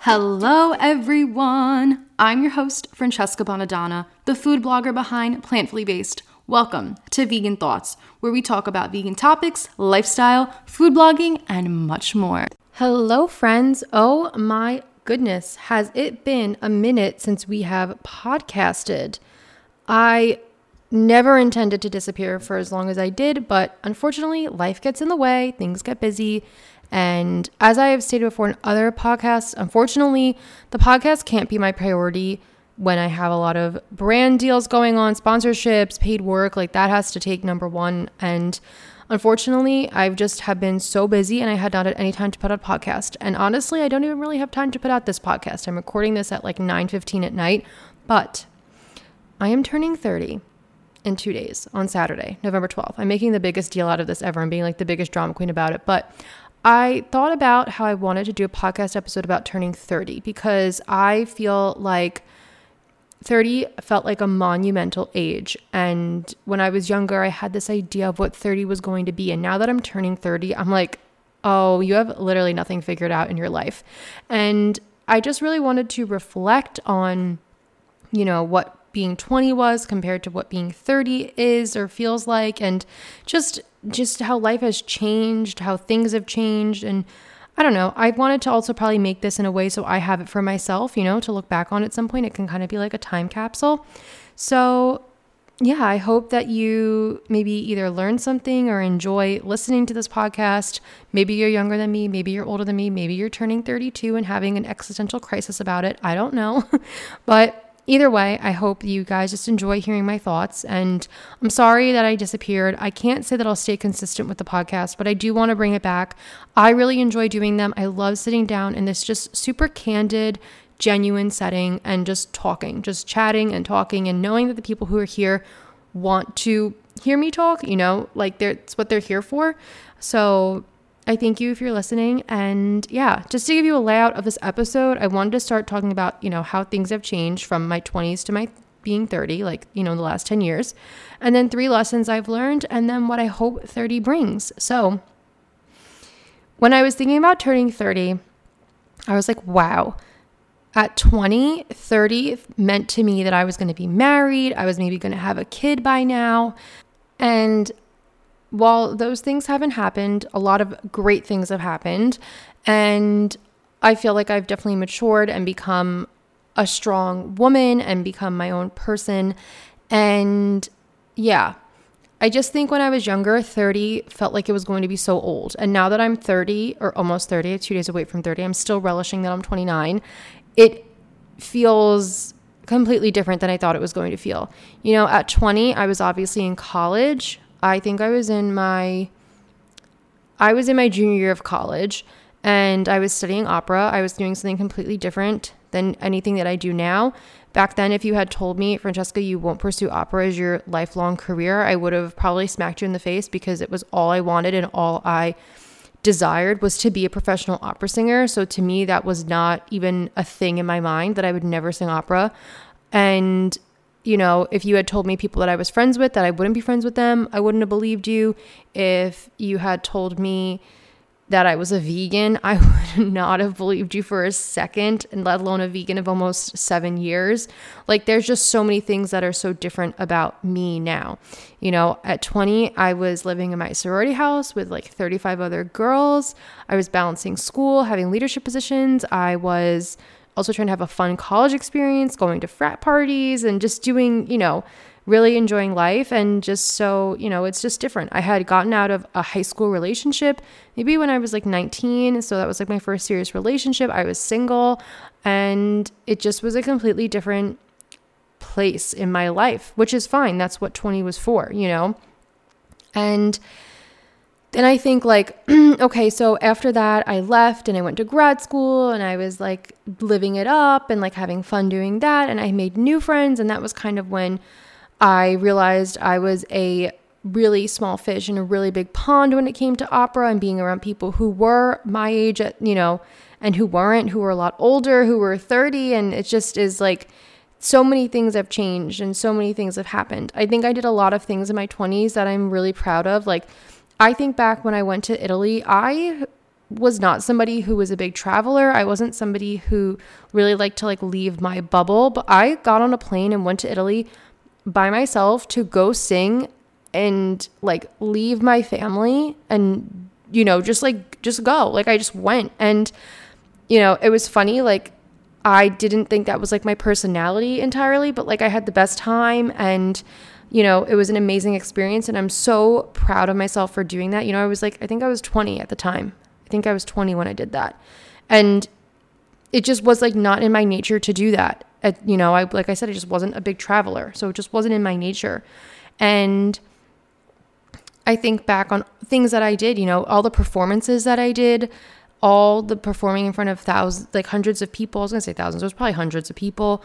Hello everyone! I'm your host, Francesca Bonadonna, the food blogger behind Plantfully Based. Welcome to Vegan Thoughts, where we talk about vegan topics, lifestyle, food blogging, and much more. Hello friends! Oh my goodness, has it been a minute since we have podcasted? I never intended to disappear for as long as I did, but unfortunately, life gets in the way, things get busy. And as I have stated before in other podcasts, unfortunately, the podcast can't be my priority when I have a lot of brand deals going on, sponsorships, paid work, like that has to take number one. And unfortunately, I've just have been so busy and I had not had any time to put out a podcast. And honestly, I don't even really have time to put out this podcast. I'm recording this at like 9:15 at night, but I am turning 30 in 2 days on Saturday, November 12th. I'm making the biggest deal out of this ever. I'm being like the biggest drama queen about it, but I thought about how I wanted to do a podcast episode about turning 30 because I feel like 30 felt like a monumental age. And when I was younger, I had this idea of what 30 was going to be. And now that I'm turning 30, I'm like, oh, you have literally nothing figured out in your life. And I just really wanted to reflect on, what being 20 was compared to what being 30 is or feels like, and just how life has changed, how things have changed. And I don't know, I wanted to also probably make this in a way so I have it for myself, to look back on at some point. It can kind of be like a time capsule. So yeah, I hope that you maybe either learn something or enjoy listening to this podcast. Maybe you're younger than me, maybe you're older than me, maybe you're turning 32 and having an existential crisis about it. I don't know. But either way, I hope you guys just enjoy hearing my thoughts, and I'm sorry that I disappeared. I can't say that I'll stay consistent with the podcast, but I do want to bring it back. I really enjoy doing them. I love sitting down in this just super candid, genuine setting and just talking, just chatting and talking and knowing that the people who are here want to hear me talk, like it's what they're here for. So I thank you if you're listening. And yeah, just to give you a layout of this episode, I wanted to start talking about, how things have changed from my 20s to my being 30, like, in the last 10 years. And then 3 lessons I've learned, and then what I hope 30 brings. So when I was thinking about turning 30, I was like, wow. At 20, 30 meant to me that I was going to be married. I was maybe going to have a kid by now. And while those things haven't happened, a lot of great things have happened. And I feel like I've definitely matured and become a strong woman and become my own person. And yeah, I just think when I was younger, 30 felt like it was going to be so old. And now that I'm 30 or almost 30, 2 days away from 30, I'm still relishing that I'm 29. It feels completely different than I thought it was going to feel. At 20, I was obviously in college. I think I was in my junior year of college, and I was studying opera. I was doing something completely different than anything that I do now. Back then, if you had told me, Francesca, you won't pursue opera as your lifelong career, I would have probably smacked you in the face because it was all I wanted and all I desired was to be a professional opera singer. So to me, that was not even a thing in my mind that I would never sing opera. And if you had told me people that I was friends with, that I wouldn't be friends with them, I wouldn't have believed you. If you had told me that I was a vegan, I would not have believed you for a second, and let alone a vegan of almost 7 years. Like, there's just so many things that are so different about me now. At 20, I was living in my sorority house with like 35 other girls. I was balancing school, having leadership positions. I was also trying to have a fun college experience, going to frat parties and just doing, really enjoying life. And just so, it's just different. I had gotten out of a high school relationship maybe when I was like 19. So that was like my first serious relationship. I was single, and it just was a completely different place in my life, which is fine. That's what 20 was for, And then I think like, okay, so after that I left and I went to grad school and I was like living it up and like having fun doing that. And I made new friends. And that was kind of when I realized I was a really small fish in a really big pond when it came to opera and being around people who were my age, and who weren't, who were a lot older, who were 30. And it just is like, so many things have changed and so many things have happened. I think I did a lot of things in my 20s that I'm really proud of. Like, I think back when I went to Italy, I was not somebody who was a big traveler. I wasn't somebody who really liked to like leave my bubble, but I got on a plane and went to Italy by myself to go sing and like leave my family and, you know, just go. Like I just went. And, you know, it was funny. Like I didn't think that was like my personality entirely, but like I had the best time, and, you know, it was an amazing experience. And I'm so proud of myself for doing that. You know, I think I was 20 at the time. I think I was 20 when I did that. And it just was like not in my nature to do that. You know, like I said, I just wasn't a big traveler. So it just wasn't in my nature. And I think back on things that I did, you know, all the performances that I did, all the performing in front of hundreds of people. I was going to say thousands. There was probably hundreds of people,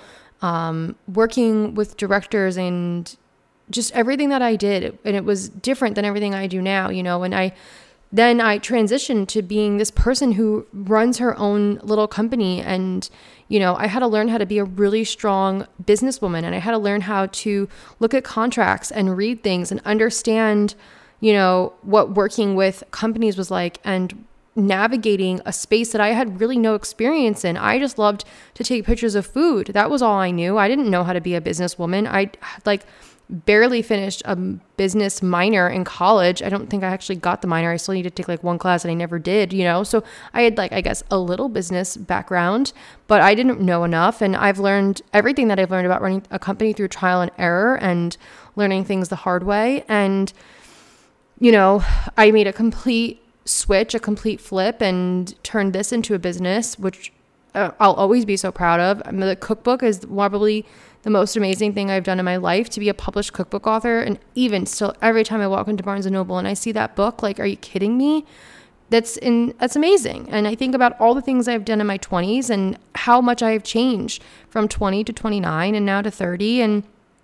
working with directors and just everything that I did. And it was different than everything I do now, you know, and then I transitioned to being this person who runs her own little company. And, you know, I had to learn how to be a really strong businesswoman, and I had to learn how to look at contracts and read things and understand, you know, what working with companies was like and navigating a space that I had really no experience in. I just loved to take pictures of food. That was all I knew. I didn't know how to be a businesswoman. I like barely finished a business minor in college. I don't think I actually got the minor. I still need to take like one class and I never did, you know? So I had like, I guess, a little business background, but I didn't know enough. And I've learned everything that I've learned about running a company through trial and error and learning things the hard way. And, you know, I made a complete switch, a complete flip, and turned this into a business, which I'll always be so proud of. I mean, the cookbook is probably the most amazing thing I've done in my life, to be a published cookbook author. And even still, every time I walk into Barnes & Noble and I see that book, like, are you kidding me? That's amazing. And I think about all the things I've done in my 20s and how much I have changed from 20 to 29 and now to 30, and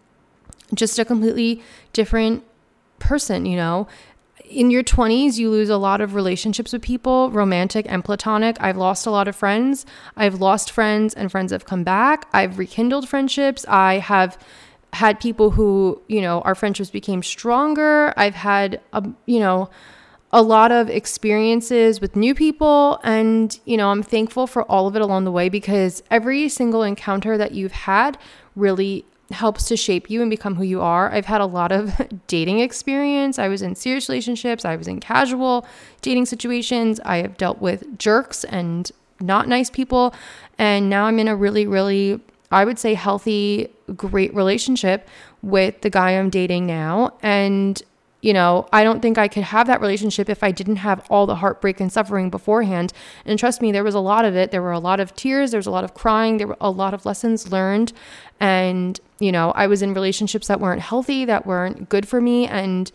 just a completely different person, you know. In your 20s, you lose a lot of relationships with people, romantic and platonic. I've lost a lot of friends. I've lost friends, and friends have come back. I've rekindled friendships. I have had people who, you know, our friendships became stronger. I've had, you know, a lot of experiences with new people. And, you know, I'm thankful for all of it along the way, because every single encounter that you've had really helps to shape you and become who you are. I've had a lot of dating experience. I was in serious relationships. I was in casual dating situations. I have dealt with jerks and not nice people. And now I'm in a really, really, I would say, healthy, great relationship with the guy I'm dating now. And, you know, I don't think I could have that relationship if I didn't have all the heartbreak and suffering beforehand. And trust me, there was a lot of it. There were a lot of tears. There was a lot of crying. There were a lot of lessons learned. And, you know, I was in relationships that weren't healthy, that weren't good for me. And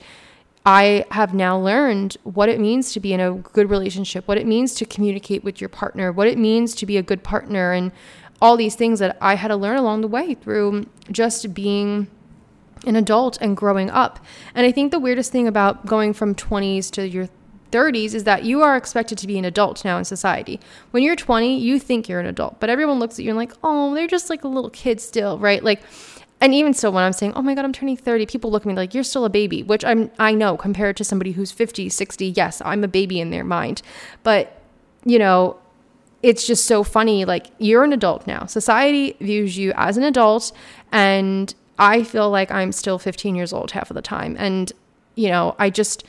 I have now learned what it means to be in a good relationship, what it means to communicate with your partner, what it means to be a good partner, and all these things that I had to learn along the way through just being an adult and growing up. And I think the weirdest thing about going from 20s to your 30s is that you are expected to be an adult now in society. When you're 20, you think you're an adult, but everyone looks at you and like, oh, they're just like a little kid still, right? Like, and even still, when I'm saying, oh my God, I'm turning 30, people look at me like, you're still a baby, which I know compared to somebody who's 50, 60, yes, I'm a baby in their mind. But, you know, it's just so funny. Like, you're an adult now. Society views you as an adult, and I feel like I'm still 15 years old half of the time. And, you know, I'm just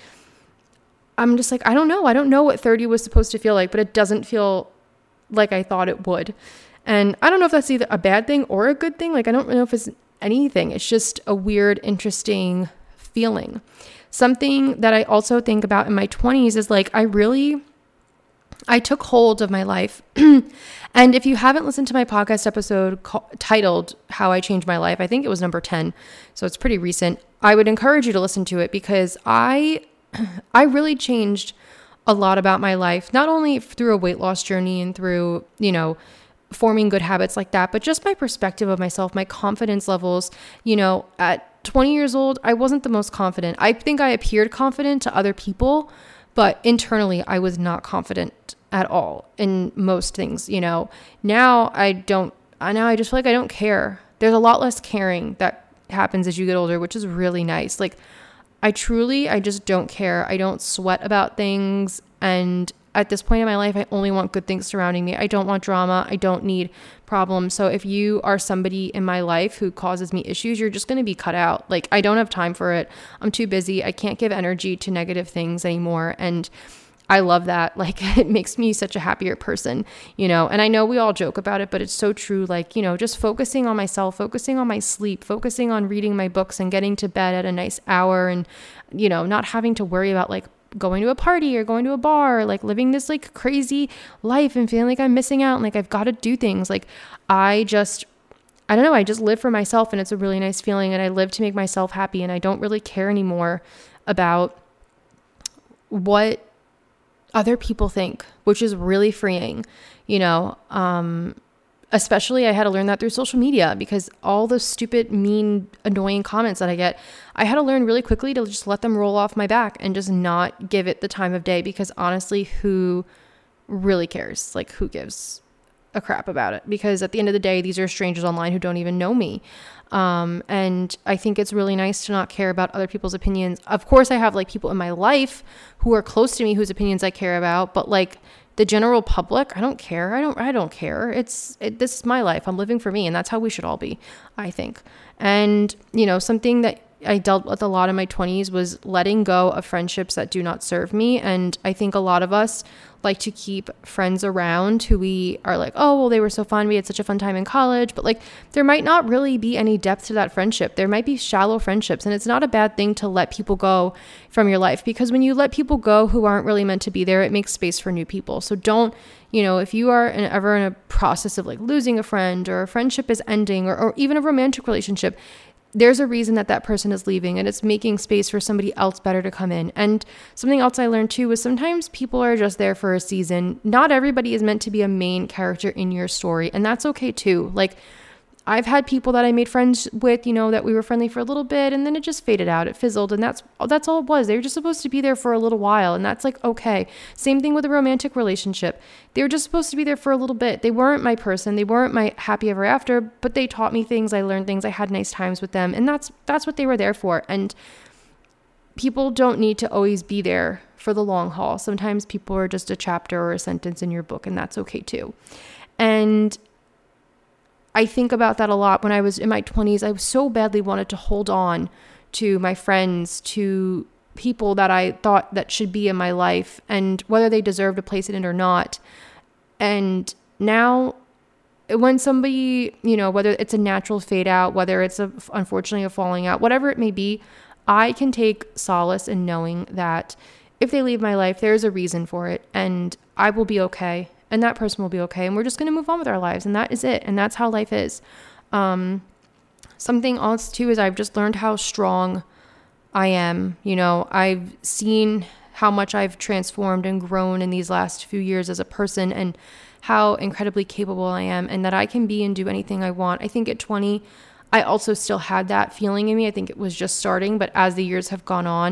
like, I don't know. I don't know what 30 was supposed to feel like, but it doesn't feel like I thought it would. And I don't know if that's either a bad thing or a good thing. Like, I don't know if it's anything. It's just a weird, interesting feeling. Something that I also think about in my 20s is like, I took hold of my life. And if you haven't listened to my podcast episode titled How I Changed My Life, I think it was number 10, so it's pretty recent, I would encourage you to listen to it, because I really changed a lot about my life, not only through a weight loss journey and through, you know, forming good habits like that, but just my perspective of myself, my confidence levels. You know, at 20 years old, I wasn't the most confident. I think I appeared confident to other people, but internally I was not confident at all in most things. You know, now I just feel like I don't care. There's a lot less caring that happens as you get older, which is really nice. Like, I just don't care. I don't sweat about things, and at this point in my life, I only want good things surrounding me. I don't want drama. I don't need problems. So if you are somebody in my life who causes me issues, you're just going to be cut out. Like, I don't have time for it. I'm too busy. I can't give energy to negative things anymore. And I love that. Like, it makes me such a happier person, and I know we all joke about it, but it's so true. Like, just focusing on myself, focusing on my sleep, focusing on reading my books and getting to bed at a nice hour, and, not having to worry about like going to a party or going to a bar, or like living this like crazy life and feeling like I'm missing out and like I've got to do things. Like, I don't know, I just live for myself, and it's a really nice feeling, and I live to make myself happy, and I don't really care anymore about what other people think, which is really freeing, especially I had to learn that through social media, because all the stupid, mean, annoying comments that I get, I had to learn really quickly to just let them roll off my back and just not give it the time of day, because honestly, who really cares? Like, who gives a crap about it? Because at the end of the day, these are strangers online who don't even know me. And I think it's really nice to not care about other people's opinions. Of course, I have like people in my life who are close to me whose opinions I care about, but like the general public, I don't care. I don't care. This is my life. I'm living for me, and that's how we should all be, I think. And, something that I dealt with a lot in my 20s was letting go of friendships that do not serve me. And I think a lot of us like to keep friends around who we are like, oh, well, they were so fun. We had such a fun time in college. But like, there might not really be any depth to that friendship. There might be shallow friendships. And it's not a bad thing to let people go from your life, because when you let people go who aren't really meant to be there, it makes space for new people. So don't, if you are ever in a process of like losing a friend, or a friendship is ending, or even a romantic relationship, there's a reason that person is leaving, and it's making space for somebody else better to come in. And something else I learned too was sometimes people are just there for a season. Not everybody is meant to be a main character in your story, and that's okay too. Like, I've had people that I made friends with, that we were friendly for a little bit, and then it just faded out. It fizzled, and that's all it was. They were just supposed to be there for a little while, and that's like, okay. Same thing with a romantic relationship. They were just supposed to be there for a little bit. They weren't my person. They weren't my happy ever after, but they taught me things. I learned things. I had nice times with them, and that's what they were there for. And people don't need to always be there for the long haul. Sometimes people are just a chapter or a sentence in your book, and that's okay too. And I think about that a lot. When I was in my 20s, I so badly wanted to hold on to my friends, to people that I thought that should be in my life, and whether they deserved a place in it or not. And now, when somebody, whether it's a natural fade out, whether it's unfortunately a falling out, whatever it may be, I can take solace in knowing that if they leave my life, there's a reason for it, and I will be okay. And that person will be okay. And we're just going to move on with our lives. And that is it. And that's how life is. Something else too is I've just learned how strong I am. I've seen how much I've transformed and grown in these last few years as a person, and how incredibly capable I am, and that I can be and do anything I want. I think at 20, I also still had that feeling in me. I think it was just starting. But as the years have gone on,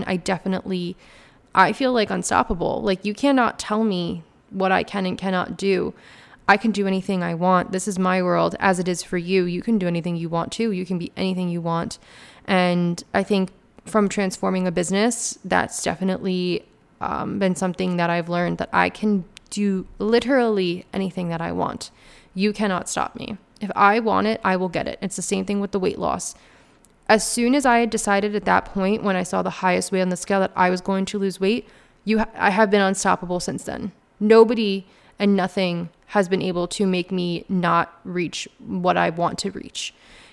I feel like unstoppable. Like, you cannot tell me what I can and cannot do. I can do anything I want. This is my world, as it is for you. You can do anything you want to. You can be anything you want. And I think from transforming a business, that's definitely been something that I've learned, that I can do literally anything that I want. You cannot stop me. If I want it, I will get it. It's the same thing with the weight loss. As soon as I had decided at that point, when I saw the highest weight on the scale, that I was going to lose weight, I have been unstoppable since then. Nobody and nothing has been able to make me not reach what I want to reach,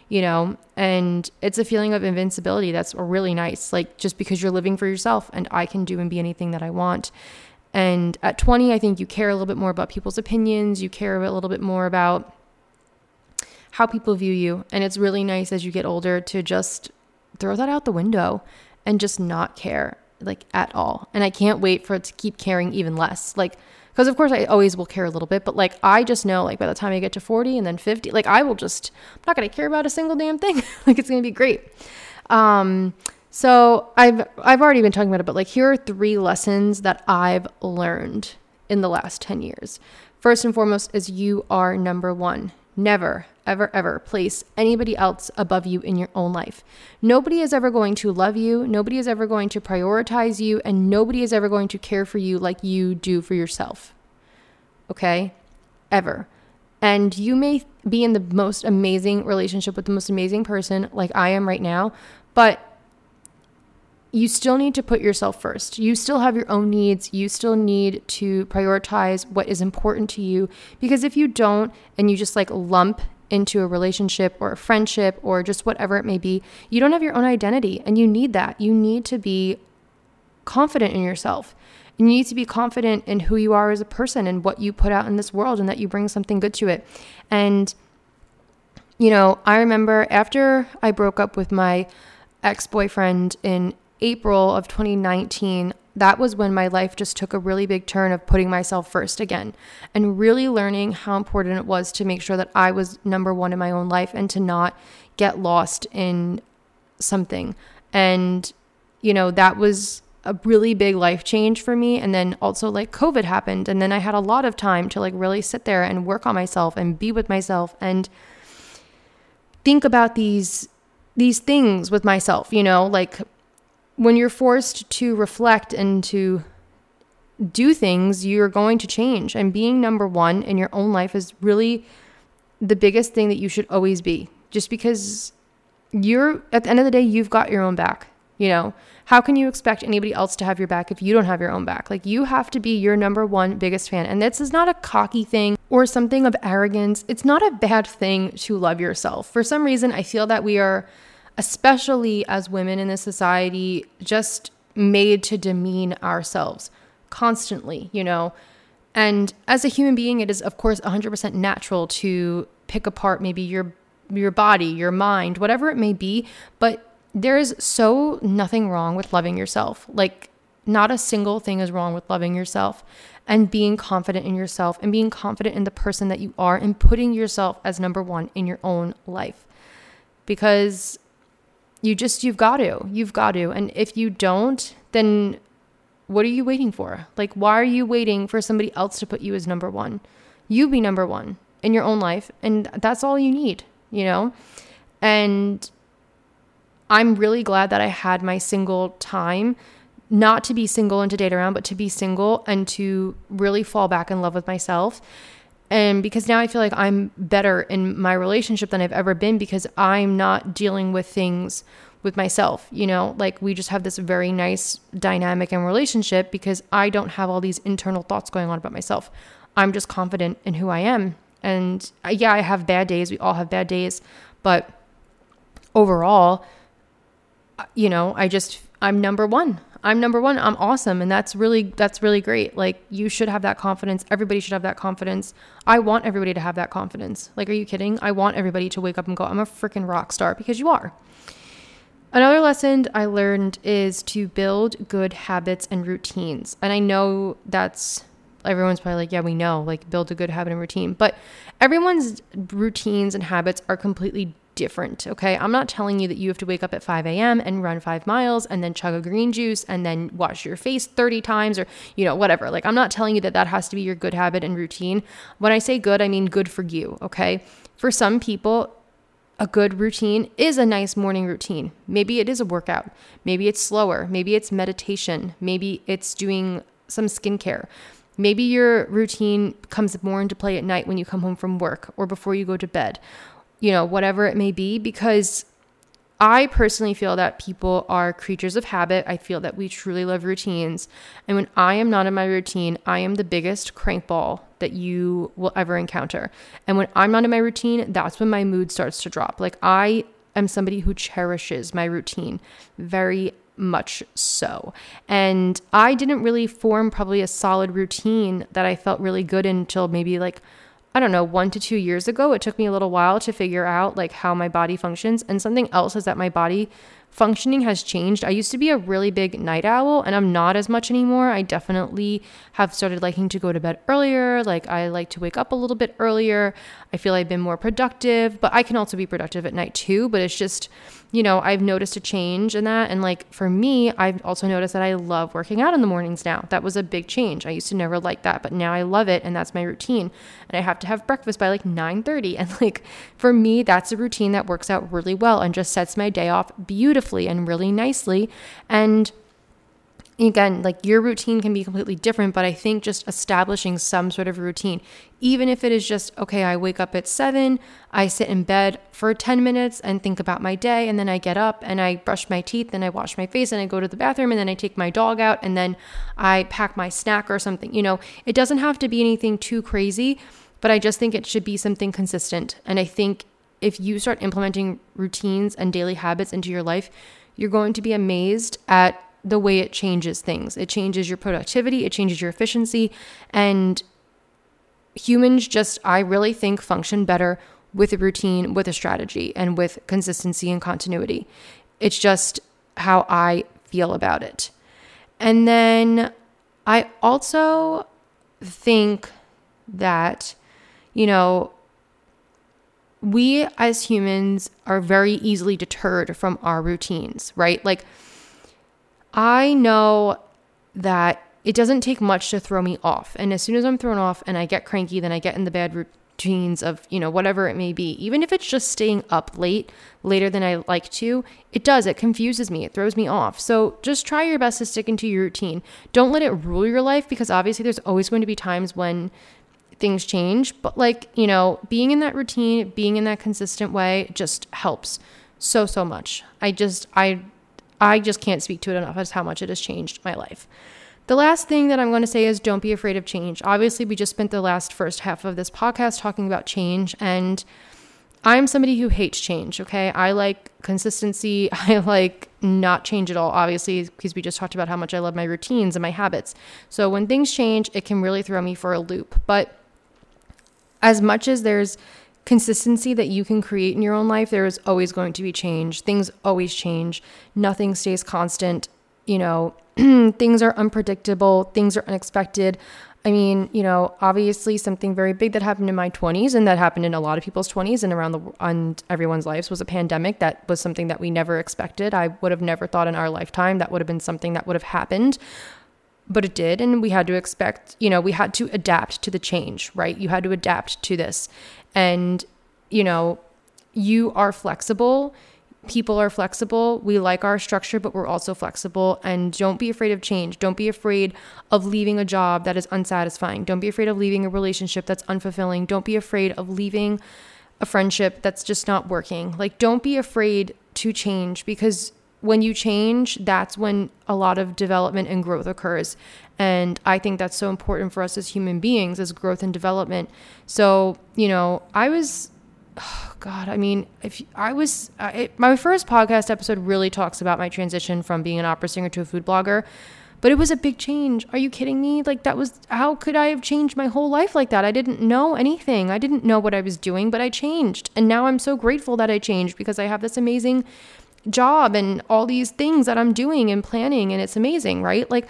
and it's a feeling of invincibility that's really nice, like, just because you're living for yourself, and I can do and be anything that I want. And at 20, I think you care a little bit more about people's opinions. You care a little bit more about how people view you. And it's really nice as you get older to just throw that out the window and just not care, like, at all. And I can't wait for it to keep caring even less. Like, because of course I always will care a little bit, but like, I just know, like, by the time I get to 40 and then 50, like, I'm not going to care about a single damn thing. Like, it's going to be great. So I've already been talking about it, but like, here are 3 lessons that I've learned in the last 10 years. First and foremost is you are number one. Never, ever place anybody else above you in your own life. Nobody is ever going to love you. Nobody is ever going to prioritize you. And nobody is ever going to care for you like you do for yourself. Okay? Ever. And you may be in the most amazing relationship with the most amazing person like I am right now, but you still need to put yourself first. You still have your own needs. You still need to prioritize what is important to you, because if you don't, and you just like lump into a relationship or a friendship or just whatever it may be, you don't have your own identity, and you need that. You need to be confident in yourself. And you need to be confident in who you are as a person and what you put out in this world, and that you bring something good to it. And, you know, I remember after I broke up with my ex-boyfriend in April of 2019, that was when my life just took a really big turn of putting myself first again and really learning how important it was to make sure that I was number one in my own life and to not get lost in something. And, you know, that was a really big life change for me. And then also like COVID happened, and then I had a lot of time to like really sit there and work on myself and be with myself and think about these things with myself, you know, like when you're forced to reflect and to do things, you're going to change. And being number one in your own life is really the biggest thing that you should always be. Just because you're, at the end of the day, you've got your own back. You know, how can you expect anybody else to have your back if you don't have your own back? Like, you have to be your number one biggest fan. And this is not a cocky thing or something of arrogance. It's not a bad thing to love yourself. For some reason, I feel that we are, especially as women in this society, just made to demean ourselves constantly, you know. And as a human being, it is, of course, 100% natural to pick apart maybe your body, your mind, whatever it may be. But there is so nothing wrong with loving yourself. Like, not a single thing is wrong with loving yourself and being confident in yourself and being confident in the person that you are and putting yourself as number one in your own life. Because you've got to. And if you don't, then what are you waiting for? Like, why are you waiting for somebody else to put you as number one? You be number one in your own life. And that's all you need, you know? And I'm really glad that I had my single time, not to be single and to date around, but to be single and to really fall back in love with myself. And because now I feel like I'm better in my relationship than I've ever been, because I'm not dealing with things with myself, you know, like we just have this very nice dynamic and relationship because I don't have all these internal thoughts going on about myself. I'm just confident in who I am. And yeah, I have bad days. We all have bad days. But overall, you know, I'm number one. I'm awesome. And that's really great. Like, you should have that confidence. Everybody should have that confidence. I want everybody to have that confidence. Like, are you kidding? I want everybody to wake up and go, I'm a freaking rock star, because you are. Another lesson I learned is to build good habits and routines. And I know everyone's probably like, yeah, we know, like, build a good habit and routine, but everyone's routines and habits are completely different. Okay. I'm not telling you that you have to wake up at 5 a.m. and run 5 miles and then chug a green juice and then wash your face 30 times or, you know, whatever. Like, I'm not telling you that has to be your good habit and routine. When I say good, I mean good for you. Okay. For some people, a good routine is a nice morning routine. Maybe it is a workout. Maybe it's slower. Maybe it's meditation. Maybe it's doing some skincare. Maybe your routine comes more into play at night when you come home from work or before you go to bed. You know, whatever it may be, because I personally feel that people are creatures of habit. I feel that we truly love routines. And when I am not in my routine, I am the biggest crankball that you will ever encounter. And when I'm not in my routine, that's when my mood starts to drop. Like, I am somebody who cherishes my routine very much so. And I didn't really form probably a solid routine that I felt really good in until maybe 1 to 2 years ago. It took me a little while to figure out like how my body functions. And something else is that my body functioning has changed. I used to be a really big night owl, and I'm not as much anymore. I definitely have started liking to go to bed earlier. Like, I like to wake up a little bit earlier. I feel I've been more productive, but I can also be productive at night too. But it's just, I've noticed a change in that. And like, for me, I've also noticed that I love working out in the mornings now. That was a big change. I used to never like that, but now I love it. And that's my routine. And I have to have breakfast by like 9:30. And like, for me, that's a routine that works out really well and just sets my day off beautifully and really nicely. And again, like, your routine can be completely different, but I think just establishing some sort of routine, even if it is just, okay, I wake up at 7, I sit in bed for 10 minutes and think about my day, and then I get up and I brush my teeth and I wash my face and I go to the bathroom and then I take my dog out and then I pack my snack or something. It doesn't have to be anything too crazy, but I just think it should be something consistent. And I think if you start implementing routines and daily habits into your life, you're going to be amazed at the way it changes things. It changes your productivity, it changes your efficiency, and humans just, I really think, function better with a routine, with a strategy, and with consistency and continuity. It's just how I feel about it. And then I also think that, we as humans are very easily deterred from our routines, right? Like, I know that it doesn't take much to throw me off. And as soon as I'm thrown off and I get cranky, then I get in the bad routines of, whatever it may be. Even if it's just staying up later than I like to, it confuses me. It throws me off. So just try your best to stick into your routine. Don't let it rule your life, because obviously there's always going to be times when things change. But being in that routine, being in that consistent way just helps so much. I just can't speak to it enough as how much it has changed my life. The last thing that I'm going to say is, don't be afraid of change. Obviously, we just spent the first half of this podcast talking about change, and I'm somebody who hates change, okay? I like consistency. I like not change at all, obviously, because we just talked about how much I love my routines and my habits. So when things change, it can really throw me for a loop. But as much as there's consistency that you can create in your own life, there is always going to be change. Things always change. Nothing stays constant. Things are unpredictable. Things are unexpected. I mean, obviously something very big that happened in my 20s, and that happened in a lot of people's 20s and on everyone's lives, was a pandemic. That was something that we never expected. I would have never thought in our lifetime that would have been something that would have happened. But it did, and we had to we had to adapt to the change, right? You had to adapt to this. And, you are flexible. People are flexible. We like our structure, but we're also flexible. And don't be afraid of change. Don't be afraid of leaving a job that is unsatisfying. Don't be afraid of leaving a relationship that's unfulfilling. Don't be afraid of leaving a friendship that's just not working. Like, don't be afraid to change, because when you change, that's when a lot of development and growth occurs. And I think that's so important for us as human beings, as growth and development. So, my first podcast episode really talks about my transition from being an opera singer to a food blogger, but it was a big change. Are you kidding me? Like, how could I have changed my whole life like that? I didn't know anything. I didn't know what I was doing, but I changed. And now I'm so grateful that I changed, because I have this amazing job and all these things that I'm doing and planning, and it's amazing, right? Like,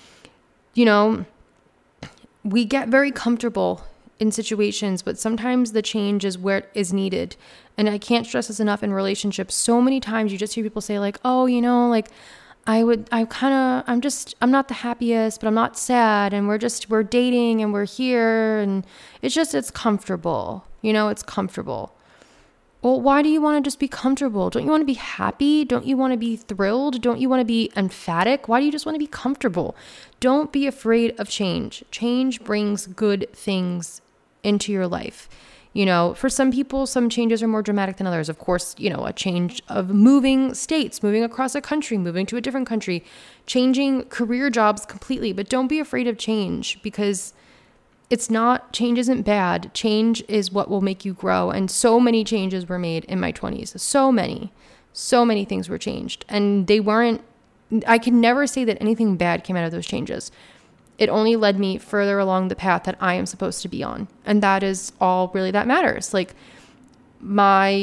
we get very comfortable in situations, but sometimes the change is where it is needed. And I can't stress this enough in relationships. So many times you just hear people say like, oh, like I'm not the happiest, but I'm not sad. And we're dating and we're here. And it's comfortable. It's comfortable. Well, why do you want to just be comfortable? Don't you want to be happy? Don't you want to be thrilled? Don't you want to be emphatic? Why do you just want to be comfortable? Don't be afraid of change. Change brings good things into your life. For some people, some changes are more dramatic than others. Of course, a change of moving states, moving across a country, moving to a different country, changing career jobs completely. But don't be afraid of change, because change isn't bad. Change is what will make you grow. And so many changes were made in my 20s. So many things were changed. And I can never say that anything bad came out of those changes. It only led me further along the path that I am supposed to be on. And that is all really that matters. Like, my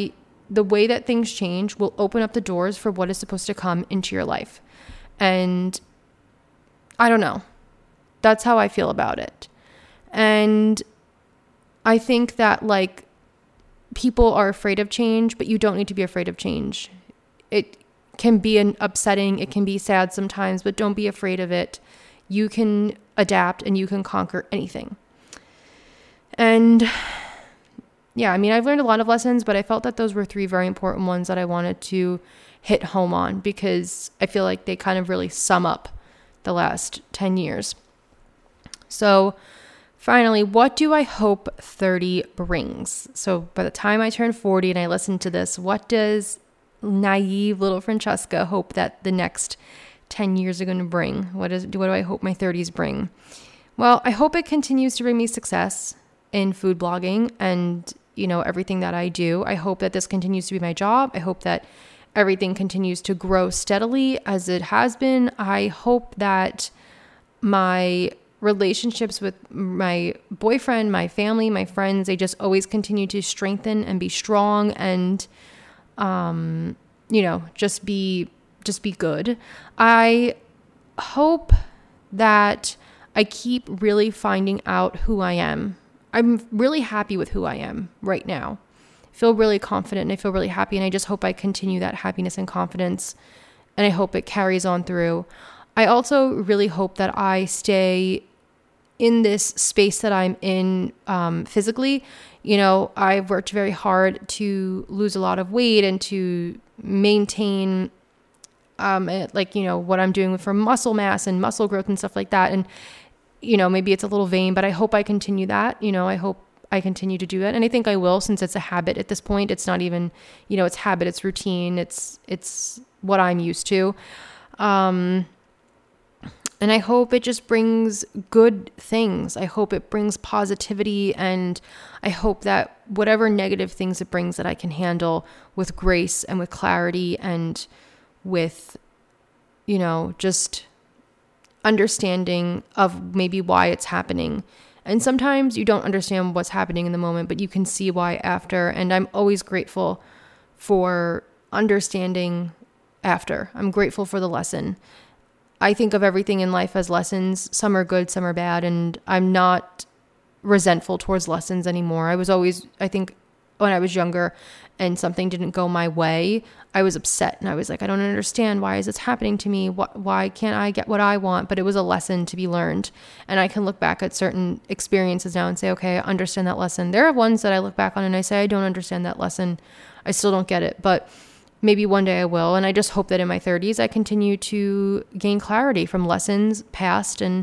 the way that things change will open up the doors for what is supposed to come into your life. And I don't know. That's how I feel about it. And I think that like people are afraid of change, but you don't need to be afraid of change. It can be upsetting. It can be sad sometimes, but don't be afraid of it. You can adapt and you can conquer anything. And yeah, I mean, I've learned a lot of lessons, but I felt that those were 3 very important ones that I wanted to hit home on because I feel like they kind of really sum up the last 10 years. So finally, what do I hope 30 brings? So by the time I turn 40 and I listen to this, what does naive little Francesca hope that the next 10 years are going to bring? What do I hope my 30s bring? Well, I hope it continues to bring me success in food blogging and, everything that I do. I hope that this continues to be my job. I hope that everything continues to grow steadily as it has been. I hope that my relationships with my boyfriend, my family, my friends, they just always continue to strengthen and be strong and, just be good. I hope that I keep really finding out who I am. I'm really happy with who I am right now. I feel really confident and I feel really happy. And I just hope I continue that happiness and confidence. And I hope it carries on through. I also really hope that I stay in this space that I'm in physically. I've worked very hard to lose a lot of weight and to maintain what I'm doing for muscle mass and muscle growth and stuff like that. And maybe it's a little vain, but I hope I continue that. I hope I continue to do that. And I think I will, since it's a habit at this point. It's not even, it's habit, it's routine. It's what I'm used to. And I hope it just brings good things. I hope it brings positivity. And I hope that whatever negative things it brings that I can handle with grace and with clarity and with, just understanding of maybe why it's happening. And sometimes you don't understand what's happening in the moment, but you can see why after. And I'm always grateful for understanding after. I'm grateful for the lesson. I think of everything in life as lessons. Some are good, some are bad. And I'm not resentful towards lessons anymore. I think when I was younger and something didn't go my way, I was upset and I was like, I don't understand. Why is this happening to me? Why can't I get what I want? But it was a lesson to be learned. And I can look back at certain experiences now and say, okay, I understand that lesson. There are ones that I look back on and I say, I don't understand that lesson. I still don't get it, but maybe one day I will. And I just hope that in my 30s, I continue to gain clarity from lessons past and,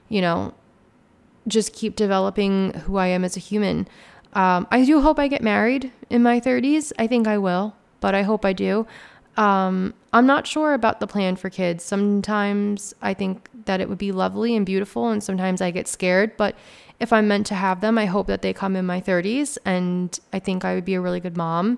just keep developing who I am as a human. I do hope I get married in my 30s. I think I will, but I hope I do. I'm not sure about the plan for kids. Sometimes I think that it would be lovely and beautiful, and sometimes I get scared. But if I'm meant to have them, I hope that they come in my 30s, and I think I would be a really good mom.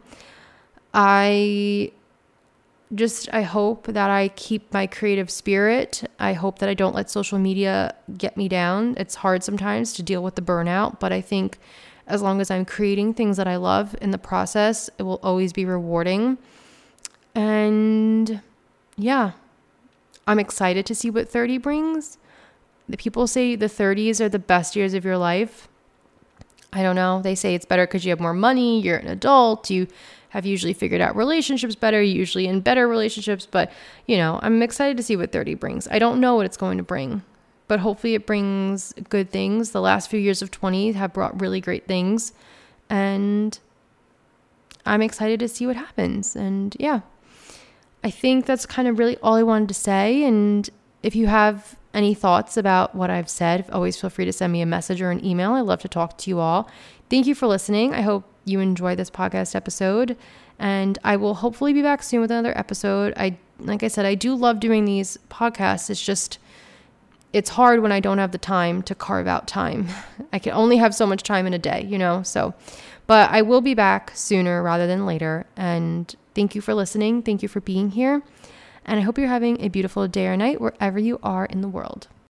I hope that I keep my creative spirit. I hope that I don't let social media get me down. It's hard sometimes to deal with the burnout, but I think as long as I'm creating things that I love in the process, it will always be rewarding. And yeah, I'm excited to see what 30 brings. The people say the 30s are the best years of your life. I don't know. They say it's better because you have more money, you're an adult, you have usually figured out relationships better, you're usually in better relationships. But, I'm excited to see what 30 brings. I don't know what it's going to bring, but hopefully it brings good things. The last few years of 20 have brought really great things. And I'm excited to see what happens. And yeah, I think that's kind of really all I wanted to say. And if you have any thoughts about what I've said, always feel free to send me a message or an email. I love to talk to you all. Thank you for listening. I hope you enjoyed this podcast episode. And I will hopefully be back soon with another episode. Like I said, I do love doing these podcasts. It's hard when I don't have the time to carve out time. I can only have so much time in a day, but I will be back sooner rather than later. And thank you for listening. Thank you for being here. And I hope you're having a beautiful day or night wherever you are in the world.